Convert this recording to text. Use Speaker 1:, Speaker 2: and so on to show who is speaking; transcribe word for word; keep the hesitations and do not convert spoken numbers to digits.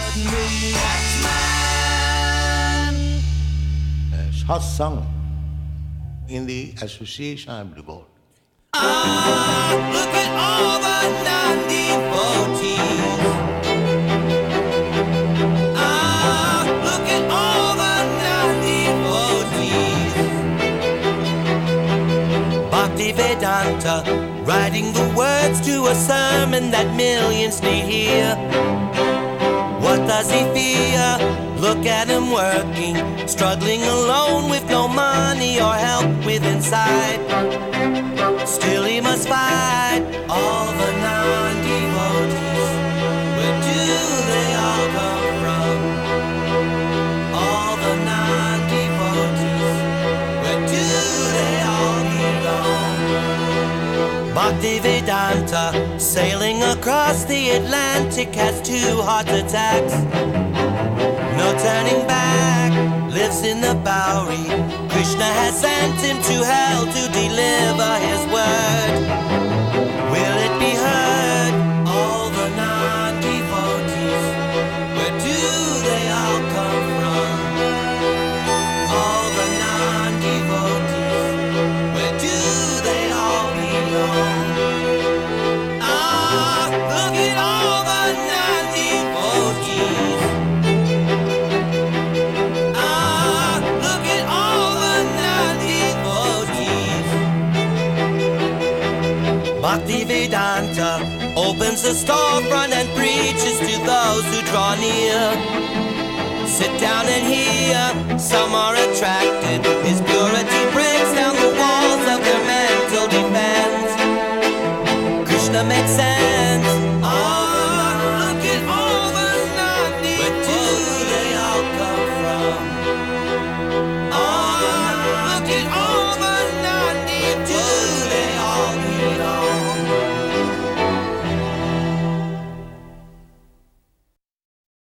Speaker 1: me. X-Men.
Speaker 2: A short song in the association of the board.
Speaker 1: Ah, look at all the non-devotees. Ah, look at all the non-devotees. Bhaktivedanta, writing the words to a sermon that millions need hear. What does he fear? Look at him working, struggling alone with no money or help with inside. Still he must fight all the non-devotees. Where do they all come from? All the non-devotees. Where do they all belong? Bhaktivedanta, sailing across the Atlantic, has two heart attacks. No turning back, lives in the Bowery. Krishna has sent him to hell to deliver his word. Will it be heard? All the non-devotees, where do they all come from? All the non-devotees, where do they all belong? Ah, look at all the non-devotees. Bhaktivedanta opens a storefront and preaches to those who draw near. Sit down and hear, some are attracted. His purity breaks down the walls of their mental defense. Krishna makes sense. Ah, look at all the non-devotees. Where do they all come from? Ah, look at all